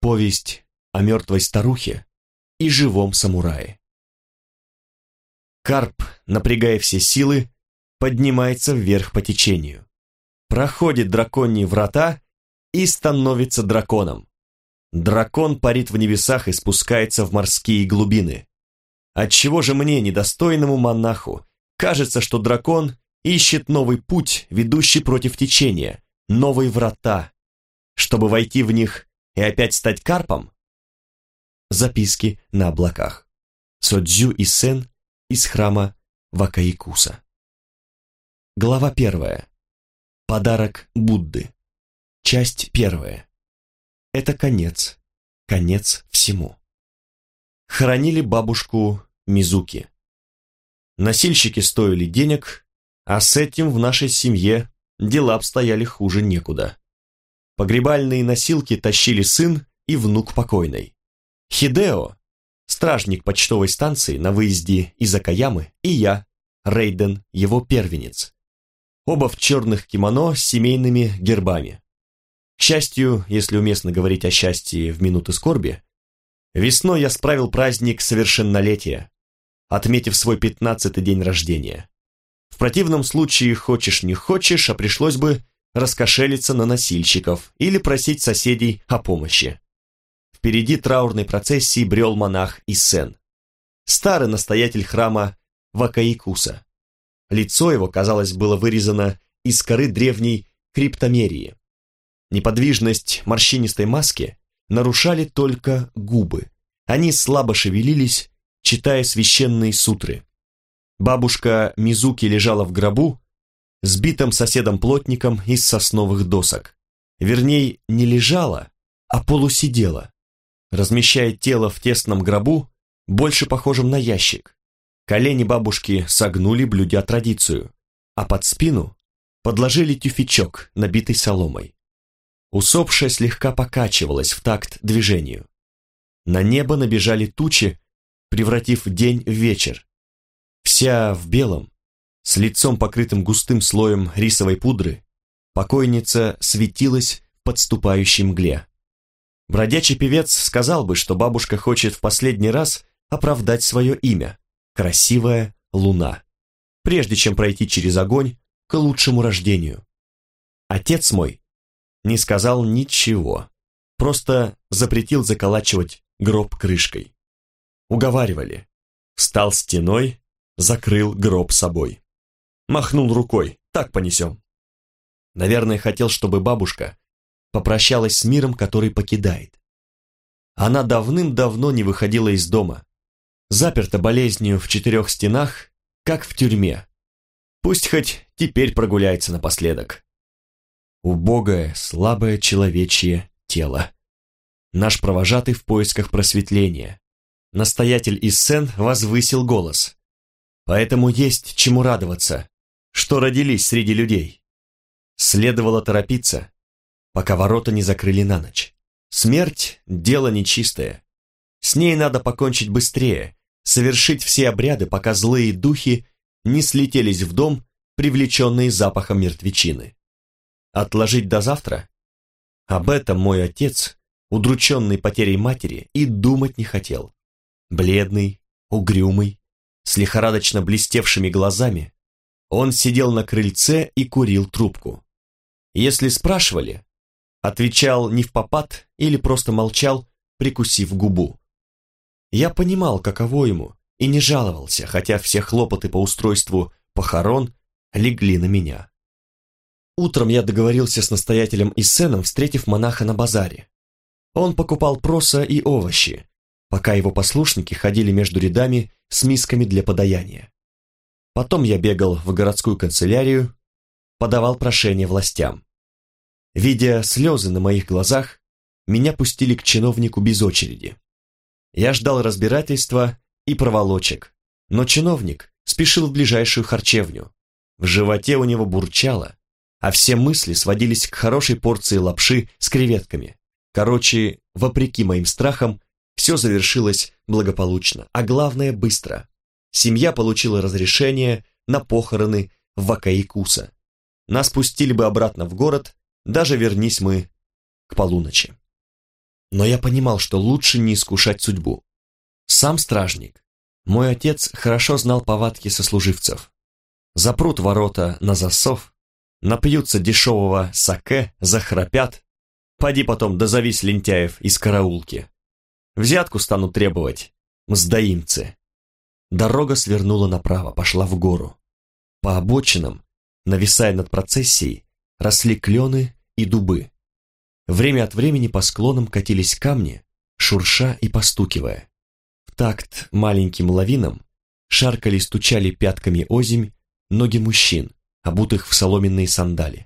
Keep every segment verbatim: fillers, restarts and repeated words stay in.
Повесть о мертвой старухе и живом самурае. Карп, напрягая все силы, поднимается вверх по течению, проходит драконьи врата и становится драконом. Дракон парит в небесах и спускается в морские глубины. Отчего же мне, недостойному монаху, кажется, что дракон ищет новый путь, ведущий против течения, новые врата, чтобы войти в них и опять стать карпом? Записки на облаках. Содзю Исен из храма Вакаикуса. Глава первая. Подарок Будды. Часть первая. Это конец. Конец всему. Хоронили бабушку Мизуки. Носильщики стоили денег, а с этим в нашей семье дела обстояли хуже некуда. Погребальные носилки тащили сын и внук покойной. Хидео, стражник почтовой станции на выезде из Окаямы, и я, Рейден, его первенец. Оба в черных кимоно с семейными гербами. К счастью, если уместно говорить о счастье в минуты скорби, весной я справил праздник совершеннолетия, отметив свой пятнадцатый день рождения. В противном случае, хочешь не хочешь, а пришлось бы раскошелиться на носильщиков или просить соседей о помощи. Впереди траурной процессии брел монах Исен, старый настоятель храма Вакаикуса. Лицо его, казалось, было вырезано из коры древней криптомерии. Неподвижность морщинистой маски нарушали только губы. Они слабо шевелились, читая священные сутры. Бабушка Мизуки лежала в гробу, сбитым соседом-плотником из сосновых досок. Вернее, не лежала, а полусидела, размещая тело в тесном гробу, больше похожем на ящик. Колени бабушки согнули, блюдя традицию, а под спину подложили тюфячок, набитый соломой. Усопшая слегка покачивалась в такт движению. На небо набежали тучи, превратив день в вечер. Вся в белом, с лицом покрытым густым слоем рисовой пудры, покойница светилась в подступающей мгле. Бродячий певец сказал бы, что бабушка хочет в последний раз оправдать свое имя – красивая луна, прежде чем пройти через огонь к лучшему рождению. Отец мой не сказал ничего, просто запретил заколачивать гроб крышкой. Уговаривали. Встал стеной, закрыл гроб собой. Махнул рукой, так понесем. Наверное, хотел, чтобы бабушка попрощалась с миром, который покидает. Она давным-давно не выходила из дома, заперта болезнью в четырех стенах, как в тюрьме. Пусть хоть теперь прогуляется напоследок. Убогое, слабое человечье тело. Наш провожатый в поисках просветления. Настоятель Исен возвысил голос. Поэтому есть чему радоваться, что родились среди людей. Следовало торопиться, пока ворота не закрыли на ночь. Смерть – дело нечистое. С ней надо покончить быстрее, совершить все обряды, пока злые духи не слетелись в дом, привлеченные запахом мертвечины. Отложить до завтра? Об этом мой отец, удрученный потерей матери, и думать не хотел. Бледный, угрюмый, с лихорадочно блестевшими глазами, он сидел на крыльце и курил трубку. Если спрашивали, отвечал невпопад или просто молчал, прикусив губу. Я понимал, каково ему, и не жаловался, хотя все хлопоты по устройству похорон легли на меня. Утром я договорился с настоятелем Исеном, встретив монаха на базаре. Он покупал проса и овощи, пока его послушники ходили между рядами с мисками для подаяния. Потом я бегал в городскую канцелярию, подавал прошение властям. Видя слезы на моих глазах, меня пустили к чиновнику без очереди. Я ждал разбирательства и проволочек, но чиновник спешил в ближайшую харчевню. В животе у него бурчало, а все мысли сводились к хорошей порции лапши с креветками. Короче, вопреки моим страхам, все завершилось благополучно, а главное быстро. Семья получила разрешение на похороны в Вакаикуса. Нас пустили бы обратно в город, даже вернись мы к полуночи. Но я понимал, что лучше не искушать судьбу. Сам стражник, мой отец, хорошо знал повадки сослуживцев. Запрут ворота на засов, напьются дешевого саке, захрапят, поди потом дозовись лентяев из караулки. Взятку станут требовать мздоимцы. Дорога свернула направо, пошла в гору. По обочинам, нависая над процессией, росли клены и дубы. Время от времени по склонам катились камни, шурша и постукивая. В такт маленьким лавинам шаркали-стучали пятками озимь ноги мужчин, обутых в соломенные сандали.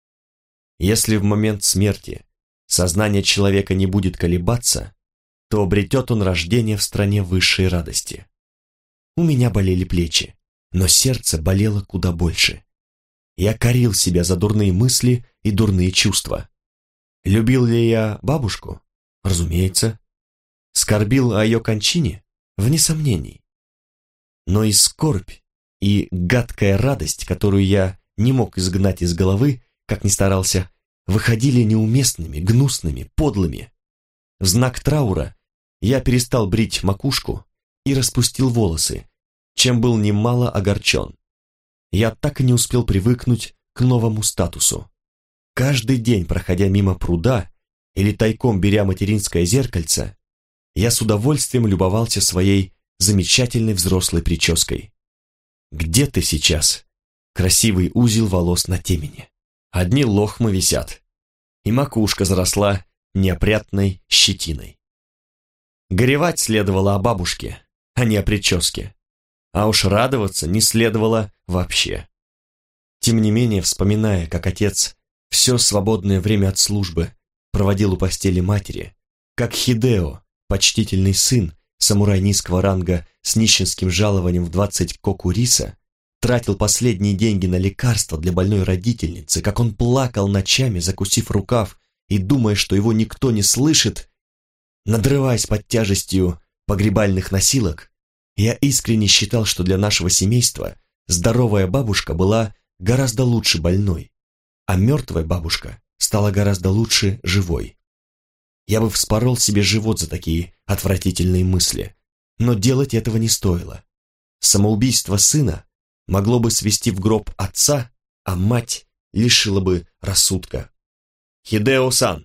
Если в момент смерти сознание человека не будет колебаться, то обретет он рождение в стране высшей радости. У меня болели плечи, но сердце болело куда больше. Я корил себя за дурные мысли и дурные чувства. Любил ли я бабушку? Разумеется. Скорбил о ее кончине? Вне сомнений. Но и скорбь, и гадкая радость, которую я не мог изгнать из головы, как ни старался, выходили неуместными, гнусными, подлыми. В знак траура я перестал брить макушку и распустил волосы, чем был немало огорчен. Я так и не успел привыкнуть к новому статусу. Каждый день, проходя мимо пруда или тайком беря материнское зеркальце, я с удовольствием любовался своей замечательной взрослой прической. Где ты сейчас? Красивый узел волос на темени. Одни лохмы висят, и макушка заросла неопрятной щетиной. Горевать следовало о бабушке, а не о прическе. А уж радоваться не следовало вообще. Тем не менее, вспоминая, как отец все свободное время от службы проводил у постели матери, как Хидео, почтительный сын, самурай низкого ранга с нищенским жалованием в двадцать коку риса, тратил последние деньги на лекарства для больной родительницы, как он плакал ночами, закусив рукав и думая, что его никто не слышит, надрываясь под тяжестью погребальных носилок, я искренне считал, что для нашего семейства здоровая бабушка была гораздо лучше больной, а мертвая бабушка стала гораздо лучше живой. Я бы вспорол себе живот за такие отвратительные мысли, но делать этого не стоило. Самоубийство сына могло бы свести в гроб отца, а мать лишила бы рассудка. «Хидео-сан!»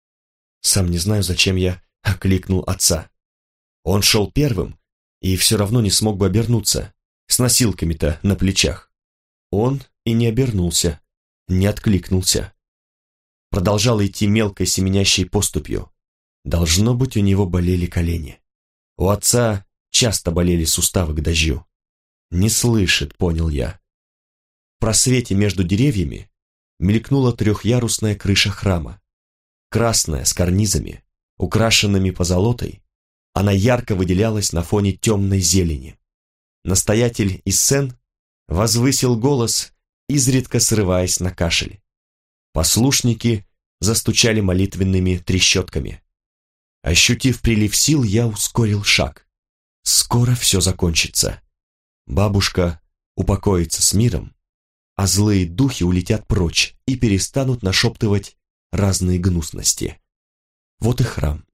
Сам не знаю, зачем я окликнул отца. Он шел первым и все равно не смог бы обернуться, с носилками-то на плечах. Он и не обернулся, не откликнулся. Продолжал идти мелкой семенящей поступью. Должно быть, у него болели колени. У отца часто болели суставы к дождю. Не слышит, понял я. В просвете между деревьями мелькнула трехъярусная крыша храма. Красная, с карнизами, украшенными позолотой, она ярко выделялась на фоне темной зелени. Настоятель Иссен возвысил голос, изредка срываясь на кашель. Послушники застучали молитвенными трещотками. Ощутив прилив сил, я ускорил шаг. Скоро все закончится. Бабушка упокоится с миром, а злые духи улетят прочь и перестанут нашептывать разные гнусности. Вот и храм.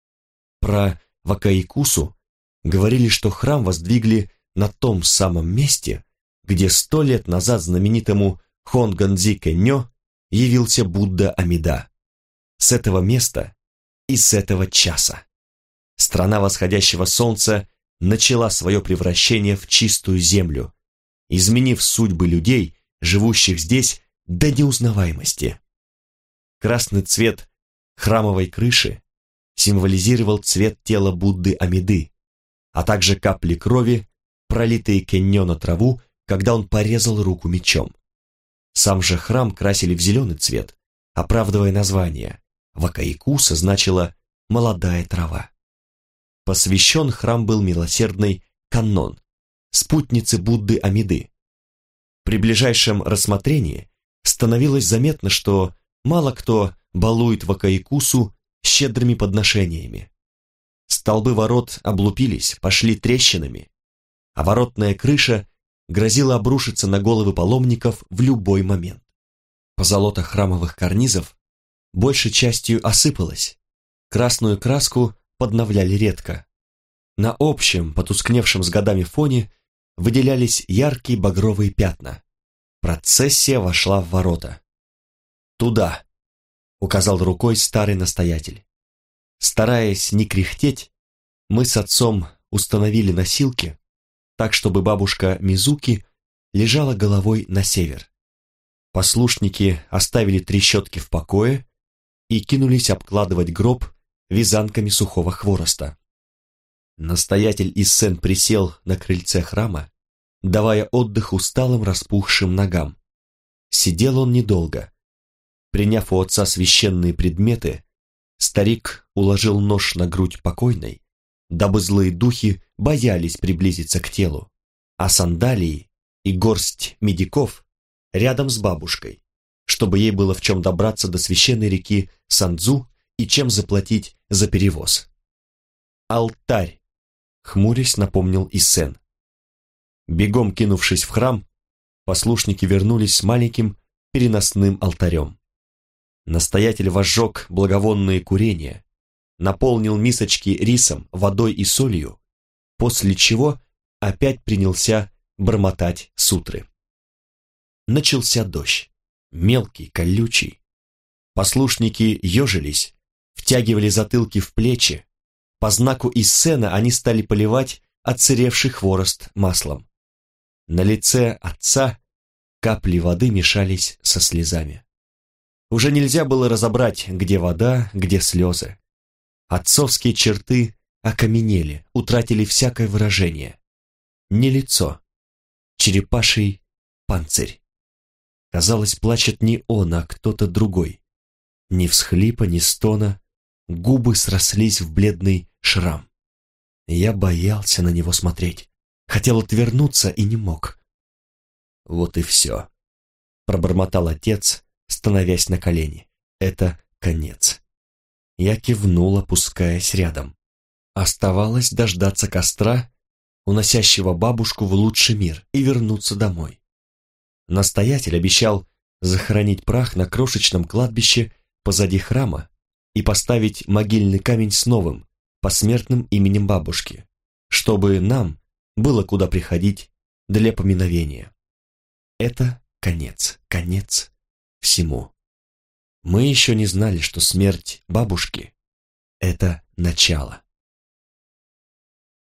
Про Вакаикусу говорили, что храм воздвигли на том самом месте, где сто лет назад знаменитому Хонганзи Кэньо явился Будда Амида. С этого места и с этого часа страна восходящего солнца начала свое превращение в чистую землю, изменив судьбы людей, живущих здесь до неузнаваемости. Красный цвет храмовой крыши символизировал цвет тела Будды Амиды, а также капли крови, пролитые Кэньо на траву, когда он порезал руку мечом. Сам же храм красили в зеленый цвет, оправдывая название. Вакаикуса значило «молодая трава». Посвящен храм был милосердной Каннон, спутнице Будды Амиды. При ближайшем рассмотрении становилось заметно, что мало кто балует Вакаикусу щедрыми подношениями. Столбы ворот облупились, пошли трещинами, а воротная крыша грозила обрушиться на головы паломников в любой момент. Позолота храмовых карнизов большей частью осыпалась. Красную краску подновляли редко. На общем, потускневшем с годами фоне выделялись яркие багровые пятна. Процессия вошла в ворота. «Туда!» — указал рукой старый настоятель. Стараясь не кряхтеть, мы с отцом установили носилки, так, чтобы бабушка Мизуки лежала головой на север. Послушники оставили трещотки в покое и кинулись обкладывать гроб вязанками сухого хвороста. Настоятель Иссен присел на крыльце храма, давая отдых усталым распухшим ногам. Сидел он недолго. Приняв у отца священные предметы, старик уложил нож на грудь покойной, дабы злые духи боялись приблизиться к телу, а сандалии и горсть медиков рядом с бабушкой, чтобы ей было в чем добраться до священной реки Сандзу и чем заплатить за перевоз. «Алтарь!» — хмурясь напомнил Иссен. Бегом кинувшись в храм, послушники вернулись с маленьким переносным алтарем. Настоятель возжег благовонные курения, наполнил мисочки рисом, водой и солью, после чего опять принялся бормотать сутры. Начался дождь, мелкий, колючий. Послушники ежились, втягивали затылки в плечи. По знаку Иссена они стали поливать отсыревший хворост маслом. На лице отца капли воды мешались со слезами. Уже нельзя было разобрать, где вода, где слезы. Отцовские черты окаменели, утратили всякое выражение. Не лицо, черепаший панцирь. Казалось, плачет не он, а кто-то другой. Ни всхлипа, ни стона, губы срослись в бледный шрам. Я боялся на него смотреть, хотел отвернуться и не мог. «Вот и все», — пробормотал отец, становясь на колени. «Это конец». Я кивнул, опускаясь рядом. Оставалось дождаться костра, уносящего бабушку в лучший мир, и вернуться домой. Настоятель обещал захоронить прах на крошечном кладбище позади храма и поставить могильный камень с новым, посмертным именем бабушки, чтобы нам было куда приходить для поминовения. Это конец, конец всему. Мы еще не знали, что смерть бабушки — это начало.